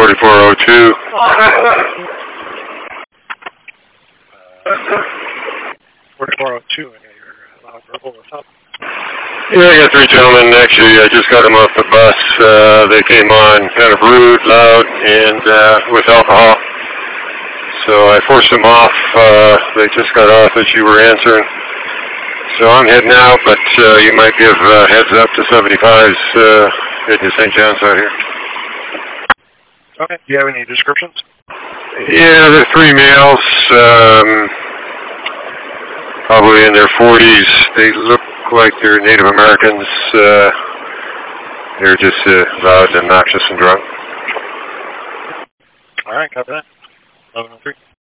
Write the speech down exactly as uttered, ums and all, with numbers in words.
forty-four oh two. forty-four oh two, and you're loud verbal or something. Yeah, I got three gentlemen. Actually, I just got them off the bus. Uh, they came on kind of rude, loud, and uh, with alcohol. So I forced them off. Uh, they just got off as you were answering. So I'm heading out, but uh, you might give uh, heads up to seventy-fives uh, heading to Saint John's out here. Okay. Do you have any descriptions? Yeah, they're three males, um, probably in their forties. They look like they're Native Americans. Uh, they're just uh, loud, obnoxious, and drunk. All right, copy that. eleven oh three.